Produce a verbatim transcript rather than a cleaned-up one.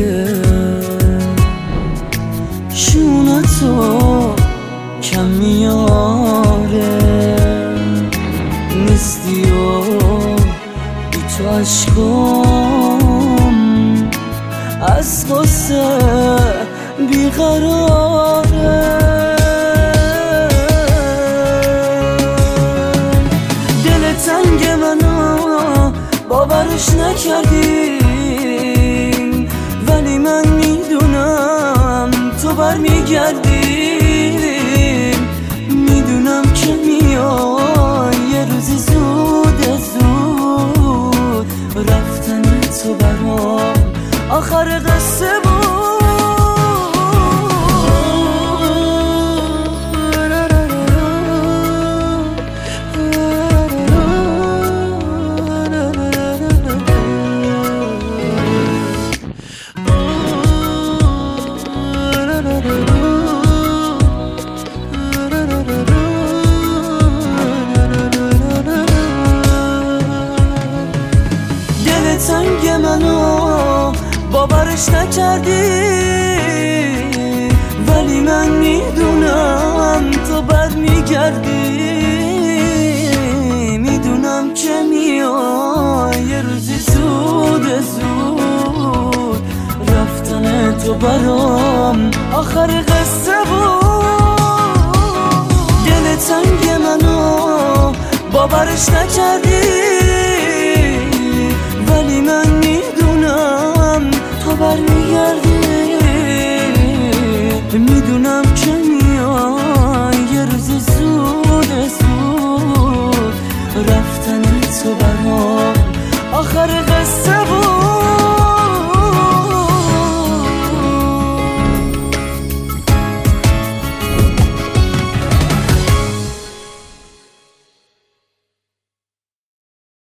شونتو کم میاره نیستی و بی تو عشقم از غصه بیقراره. دل تنگ منو باورش نکردی ولی من میدونم تو برمیگردی. میدونم که میای یه روزی زود زود رفتن تو برام آخر قصه بود. تنگ منو باورش نکردی ولی من میدونم تو برمیگردی. میدونم که میای یه روزی زود زود رفتن تو برام آخر قصه بود. دل تنگ منو باورش نکردی ولی من میدونم تو برمیگردی. میدونم